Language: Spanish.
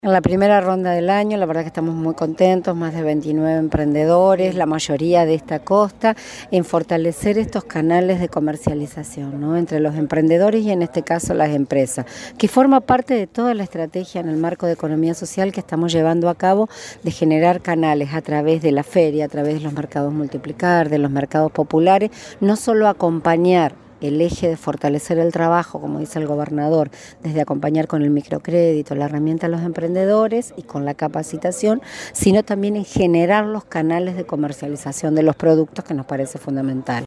En la primera ronda del año, la verdad que estamos muy contentos, más de 29 emprendedores, la mayoría de esta costa, en fortalecer estos canales de comercialización, ¿no?, entre los emprendedores y en este caso las empresas, que forma parte de toda la estrategia en el marco de economía social que estamos llevando a cabo de generar canales a través de la feria, a través de los mercados multiplicar, de los mercados populares, no solo acompañar el eje de fortalecer el trabajo, como dice el gobernador, desde acompañar con el microcrédito, la herramienta a los emprendedores y con la capacitación, sino también en generar los canales de comercialización de los productos que nos parece fundamental.